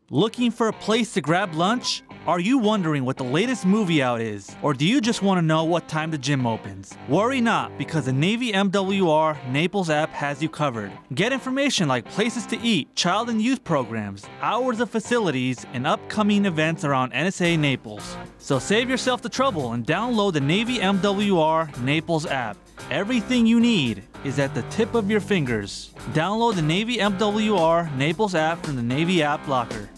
Looking for a place to grab lunch? Are you wondering what the latest movie out is? Or do you just want to know what time the gym opens? Worry not, because the Navy MWR Naples app has you covered. Get information like places to eat, child and youth programs, hours of facilities, and upcoming events around NSA Naples. So save yourself the trouble and download the Navy MWR Naples app. Everything you need is at the tip of your fingers. Download the Navy MWR Naples app from the Navy App Locker.